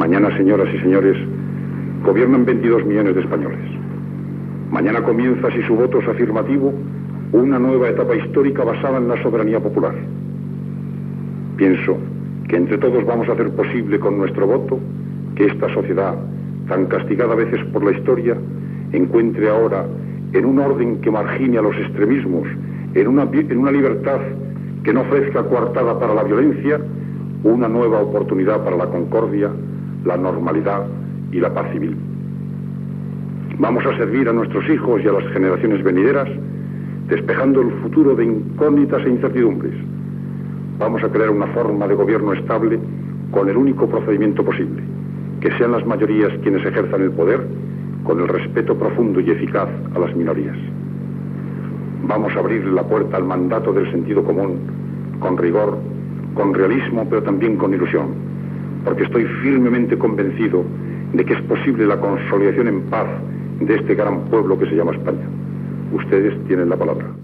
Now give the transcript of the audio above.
Mañana, señoras y señores, gobiernan 22 millones de españoles. Mañana comienza, si su voto es afirmativo, una nueva etapa histórica basada en la soberanía popular. Pienso que entre todos vamos a hacer posible con nuestro voto que esta sociedad, tan castigada a veces por la historia, encuentre ahora, en un orden que margine a los extremismos, en una libertad que no ofrezca coartada para la violencia, una nueva oportunidad para la concordia, la normalidad y la paz civil. Vamos a servir a nuestros hijos y a las generaciones venideras, despejando el futuro de incógnitas e incertidumbres. Vamos a crear una forma de gobierno estable con el único procedimiento posible, que sean las mayorías quienes ejerzan el poder con el respeto profundo y eficaz a las minorías. Vamos a abrir la puerta al mandato del sentido común, con rigor, con realismo, pero también con ilusión, porque estoy firmemente convencido de que es posible la consolidación en paz de este gran pueblo que se llama España. Ustedes tienen la palabra.